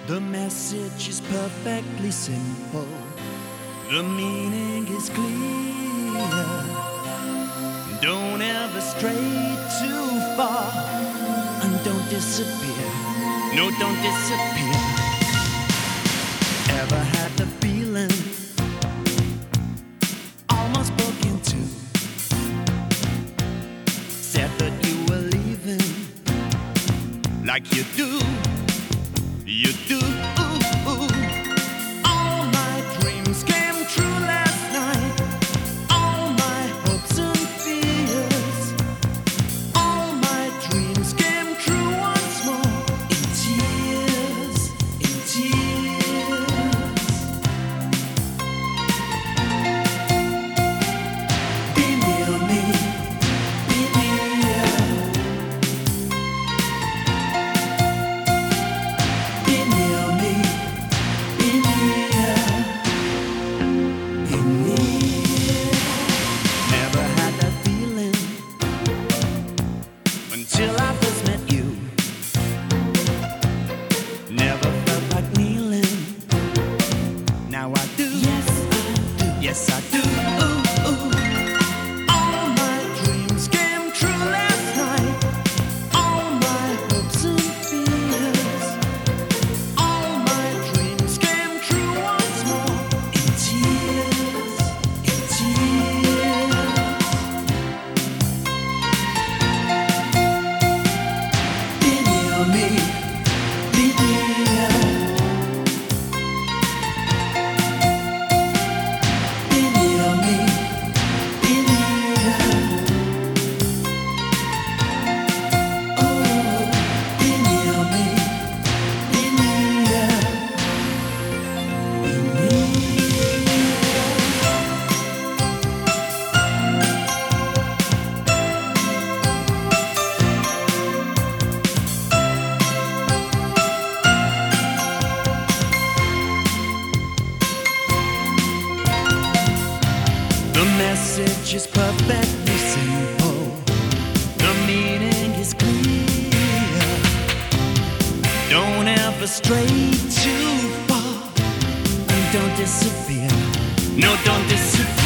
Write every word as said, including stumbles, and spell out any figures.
The message is perfectly simple. The meaning is clear. Don't ever stray too far, and don't disappear. No, don't disappear. Ever had the feeling almost broke into? Said that you were leaving, like you do. You do. All my dreams came true last night. All my hopes and fears. All my dreams came true once more. In tears, in tears. Be near me, be near. Be near me, be near, be near. Never had that feeling until I first met you. Never felt like kneeling. Now I do. Yes, I do. Yes, I do. Ooh, ooh. All my dreams came true last night. All my hopes and fears. All my dreams came true once more. In tears, in tears. Be near me, be near. Be near me, be near. Oh, be near me, be near. Be near. The message is perfectly simple. The meaning is clear. Don't ever stray too far, and don't disappear. No, don't disappear.